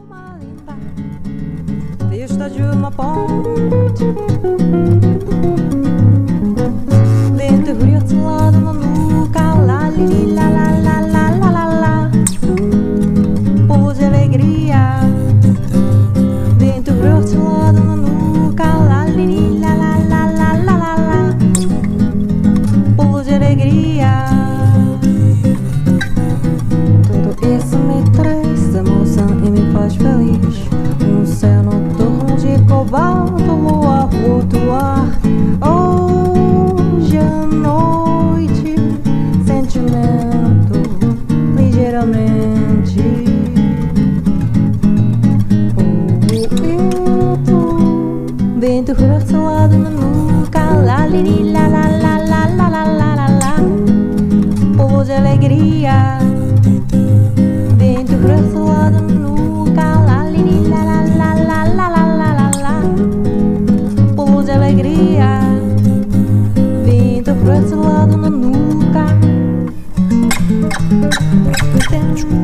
Vista de uma ponte, vento frio atolado na nuca, lá, li, lá, lá, lá, lá, lá, lá, lá. Povo de alegria, vento frio atolado na nuca, lá, li, lá, lá, lá, lá, lá, lá, lá. Povo de alegria. Tudo isso me traz emoção e me faz feliz. Um céu noturno de cobalto, lua flutuar. Hoje à noite, sentimento ligeiramente. Vento frio na nuca, lá, li, lá, lá, lá, lá, lá, lá, lá, lá, lá. Povo de alegria. Vento frio na nuca, lá, li, lá, lá, lá, lá, lá, lá, lá, lá, lá. Povo de alegria. Vento frio na nuca.